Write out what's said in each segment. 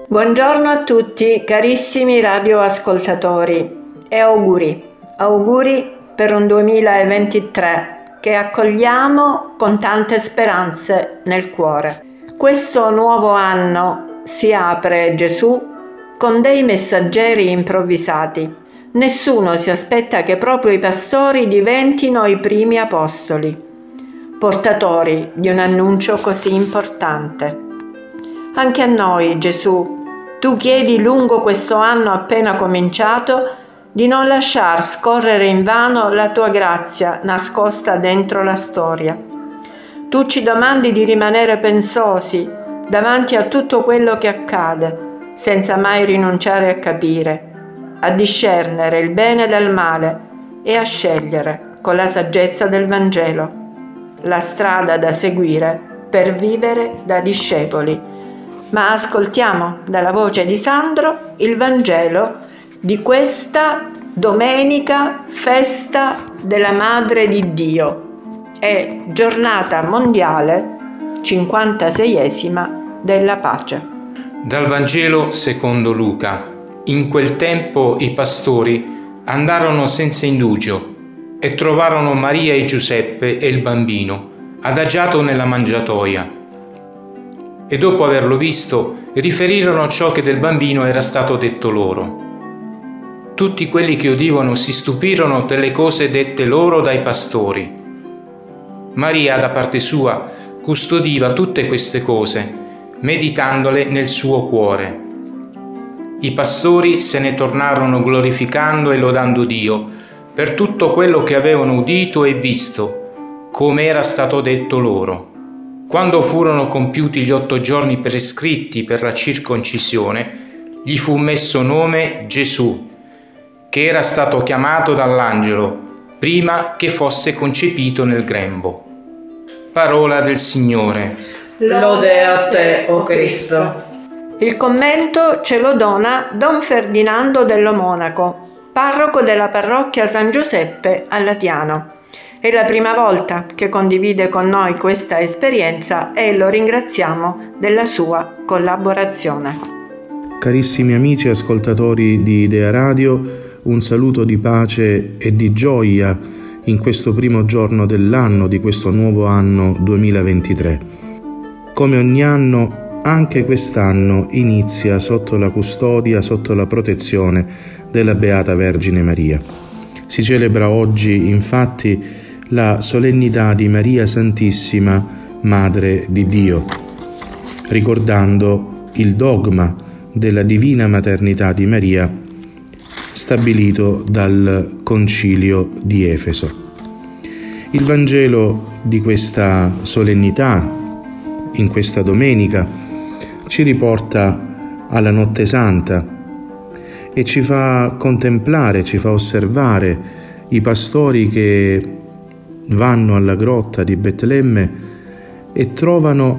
Buongiorno a tutti carissimi radioascoltatori e auguri per un 2023 che accogliamo con tante speranze nel cuore. Questo nuovo anno si apre, Gesù, con dei messaggeri improvvisati. Nessuno si aspetta che proprio i pastori diventino i primi apostoli, portatori di un annuncio così importante. Anche a noi, Gesù, tu chiedi lungo questo anno appena cominciato di non lasciar scorrere invano la tua grazia nascosta dentro la storia. Tu ci domandi di rimanere pensosi davanti a tutto quello che accade, senza mai rinunciare a capire, a discernere il bene dal male e a scegliere, con la saggezza del Vangelo, la strada da seguire per vivere da discepoli. Ma ascoltiamo dalla voce di Sandro il Vangelo di questa domenica, festa della Madre di Dio e giornata mondiale 56esima della pace. Dal Vangelo secondo Luca. In quel tempo i pastori andarono senza indugio e trovarono Maria e Giuseppe e il bambino adagiato nella mangiatoia. E dopo averlo visto, riferirono ciò che del bambino era stato detto loro. Tutti quelli che udivano si stupirono delle cose dette loro dai pastori. Maria, da parte sua, custodiva tutte queste cose, meditandole nel suo cuore. I pastori se ne tornarono glorificando e lodando Dio per tutto quello che avevano udito e visto, come era stato detto loro. Quando furono compiuti gli 8 giorni prescritti per la circoncisione, gli fu messo nome Gesù, che era stato chiamato dall'angelo prima che fosse concepito nel grembo. Parola del Signore. Lode a te, o Cristo. Il commento ce lo dona Don Ferdinando Dello Monaco, parroco della parrocchia San Giuseppe a Latiano. È la prima volta che condivide con noi questa esperienza e lo ringraziamo della sua collaborazione. Carissimi amici ascoltatori di Idea Radio, un saluto di pace e di gioia in questo primo giorno dell'anno, di questo nuovo anno 2023. Come ogni anno, anche quest'anno inizia sotto la custodia, sotto la protezione della Beata Vergine Maria. Si celebra oggi, infatti, la solennità di Maria Santissima, Madre di Dio, ricordando il dogma della divina maternità di Maria stabilito dal Concilio di Efeso. Il Vangelo di questa solennità, in questa domenica, ci riporta alla Notte Santa e ci fa contemplare, ci fa osservare i pastori che vanno alla grotta di Betlemme e trovano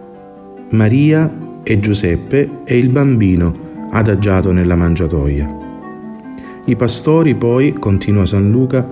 Maria e Giuseppe e il bambino adagiato nella mangiatoia. I pastori poi, continua San Luca,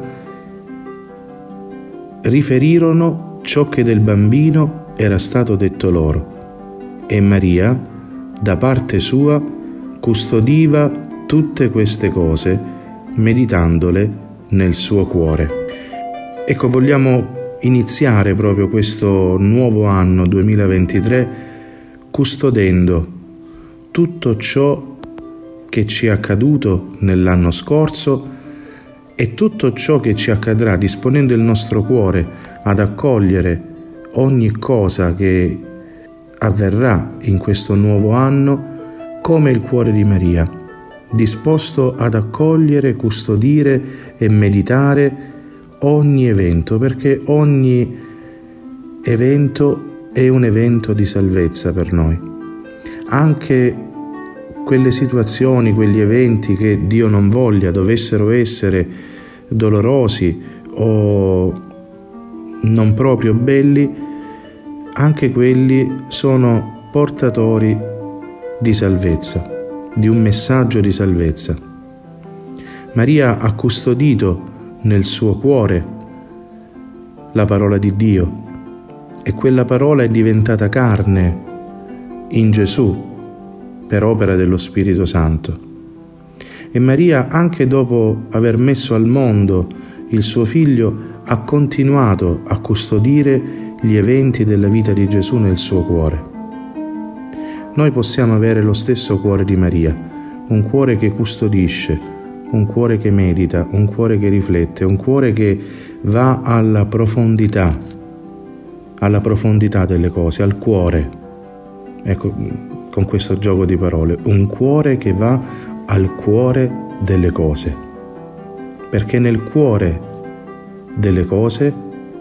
riferirono ciò che del bambino era stato detto loro e Maria, da parte sua, custodiva tutte queste cose, meditandole nel suo cuore. Ecco, vogliamo iniziare proprio questo nuovo anno 2023 custodendo tutto ciò che ci è accaduto nell'anno scorso e tutto ciò che ci accadrà, disponendo il nostro cuore ad accogliere ogni cosa che avverrà in questo nuovo anno come il cuore di Maria, disposto ad accogliere, custodire e meditare ogni evento, perché ogni evento è un evento di salvezza per noi. Anche quelle situazioni, quegli eventi che Dio non voglia dovessero essere dolorosi o non proprio belli, anche quelli sono portatori di salvezza, di un messaggio di salvezza. Maria ha custodito nel suo cuore la parola di Dio e quella parola è diventata carne in Gesù per opera dello Spirito Santo. E Maria, anche dopo aver messo al mondo il suo figlio, ha continuato a custodire gli eventi della vita di Gesù nel suo cuore. Noi possiamo avere lo stesso cuore di Maria, un cuore che custodisce, un cuore che medita, un cuore che riflette, un cuore che va alla profondità delle cose, al cuore. Ecco, con questo gioco di parole, un cuore che va al cuore delle cose, perché nel cuore delle cose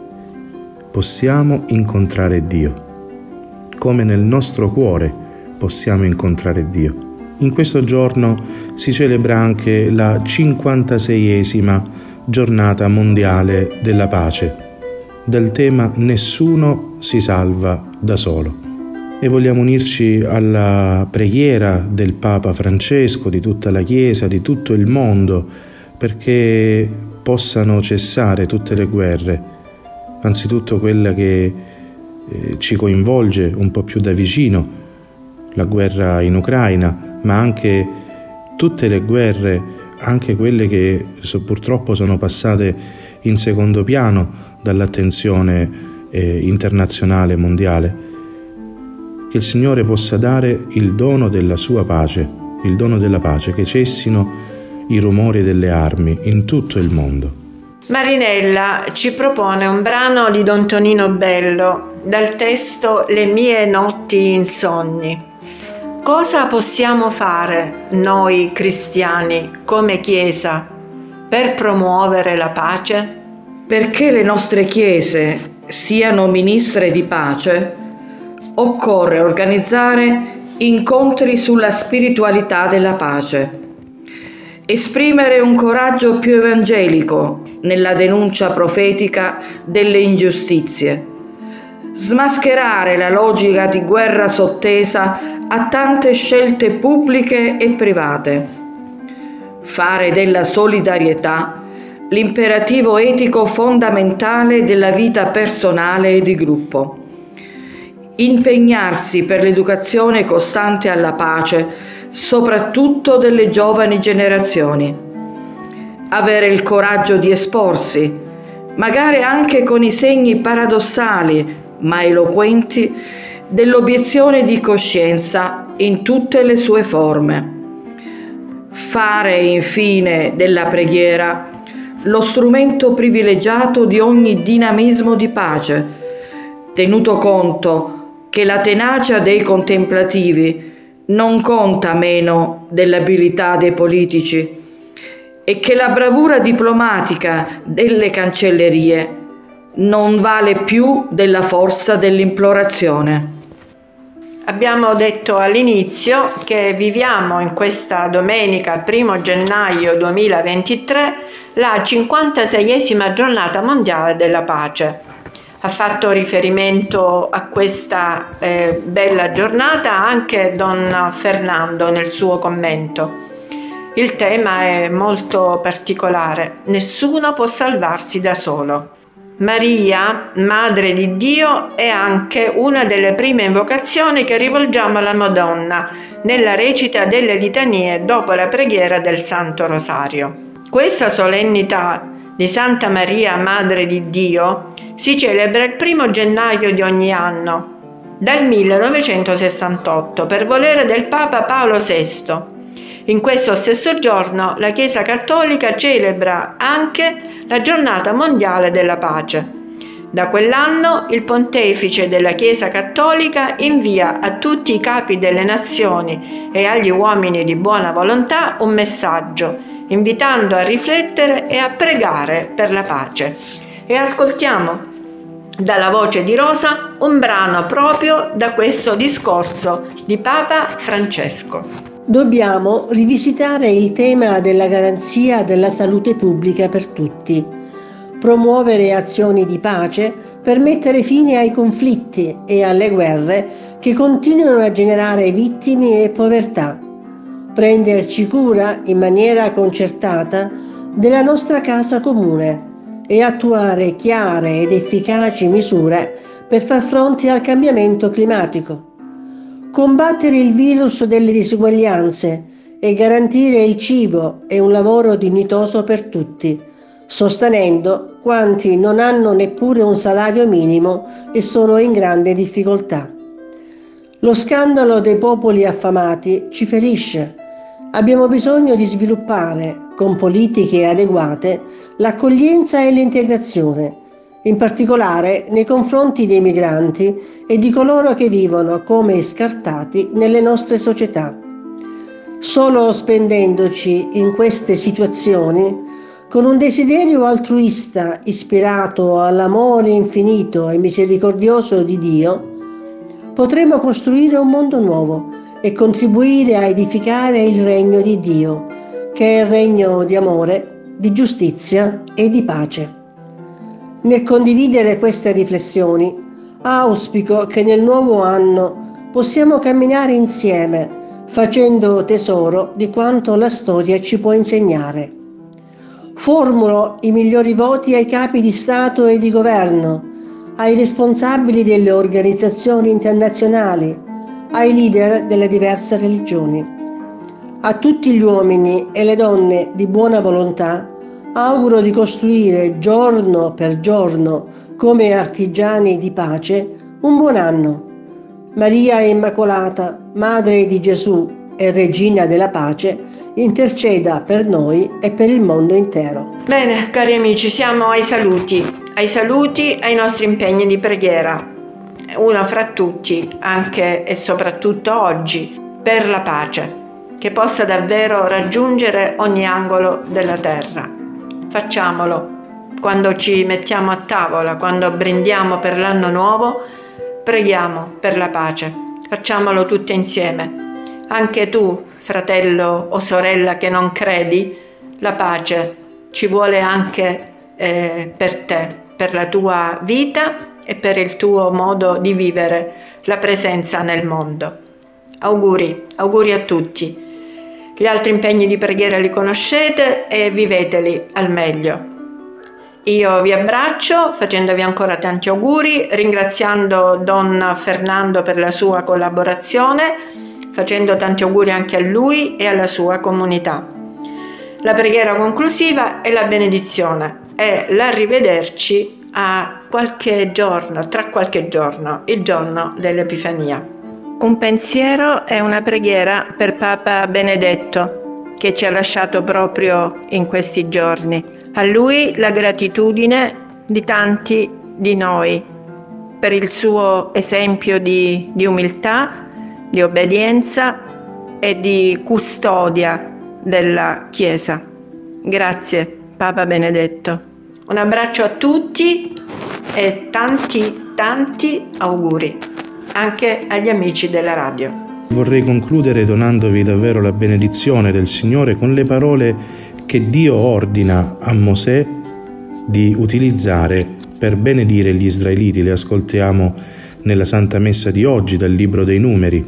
possiamo incontrare Dio, come nel nostro cuore possiamo incontrare Dio. In questo giorno si celebra anche la 56esima giornata mondiale della pace, dal tema Nessuno si salva da solo. E vogliamo unirci alla preghiera del Papa Francesco, di tutta la Chiesa, di tutto il mondo, perché possano cessare tutte le guerre, anzitutto quella che ci coinvolge un po' più da vicino, la guerra in Ucraina, ma anche tutte le guerre, anche quelle che purtroppo sono passate in secondo piano dall'attenzione internazionale, mondiale. Che il Signore possa dare il dono della sua pace, il dono della pace, che cessino i rumori delle armi in tutto il mondo. Marinella ci propone un brano di Don Tonino Bello dal testo Le mie notti insonni. Cosa possiamo fare noi cristiani come Chiesa per promuovere la pace? Perché le nostre chiese siano ministre di pace, occorre organizzare incontri sulla spiritualità della pace, esprimere un coraggio più evangelico nella denuncia profetica delle ingiustizie, smascherare la logica di guerra sottesa a tante scelte pubbliche e private, fare della solidarietà l'imperativo etico fondamentale della vita personale e di gruppo, impegnarsi per l'educazione costante alla pace, soprattutto delle giovani generazioni, avere il coraggio di esporsi, magari anche con i segni paradossali ma eloquenti dell'obiezione di coscienza in tutte le sue forme. Fare infine della preghiera lo strumento privilegiato di ogni dinamismo di pace, tenuto conto che la tenacia dei contemplativi non conta meno dell'abilità dei politici e che la bravura diplomatica delle cancellerie non vale più della forza dell'implorazione. Abbiamo detto all'inizio che viviamo in questa domenica 1 gennaio 2023 la 56esima giornata mondiale della pace. Ha fatto riferimento a questa bella giornata anche Don Fernando nel suo commento. Il tema è molto particolare: nessuno può salvarsi da solo. Maria, Madre di Dio, è anche una delle prime invocazioni che rivolgiamo alla Madonna nella recita delle litanie dopo la preghiera del Santo Rosario. Questa solennità di Santa Maria, Madre di Dio, si celebra il 1 gennaio di ogni anno, dal 1968, per volere del Papa Paolo VI. In questo stesso giorno la Chiesa Cattolica celebra anche la Giornata Mondiale della Pace. Da quell'anno il Pontefice della Chiesa Cattolica invia a tutti i capi delle nazioni e agli uomini di buona volontà un messaggio, invitando a riflettere e a pregare per la pace. E ascoltiamo dalla voce di Rosa un brano proprio da questo discorso di Papa Francesco. Dobbiamo rivisitare il tema della garanzia della salute pubblica per tutti, promuovere azioni di pace per mettere fine ai conflitti e alle guerre che continuano a generare vittime e povertà, prenderci cura in maniera concertata della nostra casa comune e attuare chiare ed efficaci misure per far fronte al cambiamento climatico. combattere il virus delle disuguaglianze e garantire il cibo e un lavoro dignitoso per tutti, sostenendo quanti non hanno neppure un salario minimo e sono in grande difficoltà. Lo scandalo dei popoli affamati ci ferisce. Abbiamo bisogno di sviluppare, con politiche adeguate, l'accoglienza e l'integrazione, in particolare nei confronti dei migranti e di coloro che vivono come scartati nelle nostre società. Solo spendendoci in queste situazioni, con un desiderio altruista ispirato all'amore infinito e misericordioso di Dio, potremo costruire un mondo nuovo e contribuire a edificare il regno di Dio, che è il regno di amore, di giustizia e di pace. Nel condividere queste riflessioni, auspico che nel nuovo anno possiamo camminare insieme, facendo tesoro di quanto la storia ci può insegnare. Formulo i migliori voti ai capi di Stato e di Governo, ai responsabili delle organizzazioni internazionali, ai leader delle diverse religioni. A tutti gli uomini e le donne di buona volontà auguro di costruire giorno per giorno, come artigiani di pace, un buon anno. Maria Immacolata, Madre di Gesù e Regina della Pace, interceda per noi e per il mondo intero. Bene, cari amici, siamo ai saluti, ai nostri impegni di preghiera. Uno fra tutti, anche e soprattutto oggi, per la pace, che possa davvero raggiungere ogni angolo della terra. Facciamolo quando ci mettiamo a tavola, quando brindiamo per l'anno nuovo, preghiamo per la pace. Facciamolo tutti insieme. Anche tu, fratello o sorella che non credi, la pace ci vuole anche per te, per la tua vita e per il tuo modo di vivere la presenza nel mondo. Auguri a tutti. Gli altri impegni di preghiera li conoscete e viveteli al meglio. Io vi abbraccio facendovi ancora tanti auguri, ringraziando Don Fernando per la sua collaborazione, facendo tanti auguri anche a lui e alla sua comunità. La preghiera conclusiva è la benedizione e l'arrivederci a qualche giorno, tra qualche giorno, il giorno dell'Epifania. Un pensiero e una preghiera per Papa Benedetto, che ci ha lasciato proprio in questi giorni. A lui la gratitudine di tanti di noi per il suo esempio di umiltà, di obbedienza e di custodia della Chiesa. Grazie, Papa Benedetto. Un abbraccio a tutti e tanti auguri, anche agli amici della radio. Vorrei concludere donandovi davvero la benedizione del Signore con le parole che Dio ordina a Mosè di utilizzare per benedire gli israeliti. Le ascoltiamo nella Santa Messa di oggi dal Libro dei Numeri.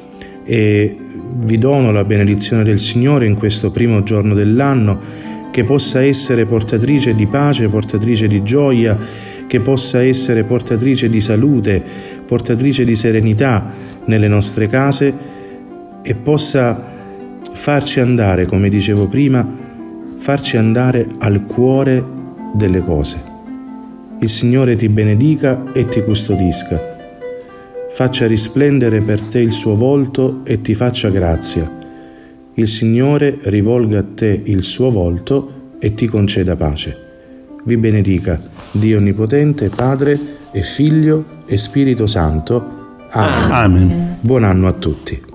E vi dono la benedizione del Signore in questo primo giorno dell'anno, che possa essere portatrice di pace, portatrice di gioia, che possa essere portatrice di salute, portatrice di serenità nelle nostre case e possa farci andare, come dicevo prima, farci andare al cuore delle cose. Il Signore ti benedica e ti custodisca, faccia risplendere per te il suo volto e ti faccia grazia. Il Signore rivolga a te il suo volto e ti conceda pace. Vi benedica Dio Onnipotente, Padre e Figlio e Spirito Santo. Amen. Amen. Buon anno a tutti.